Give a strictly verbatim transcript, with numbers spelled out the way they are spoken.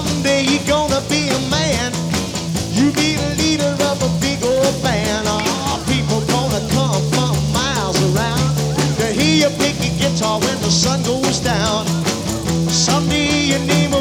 Someday you're gonna be a man. You be the leader of a big old band. Oh, people gonna come from miles around to hear you pick your guitar when the sun goes down. Someday your name will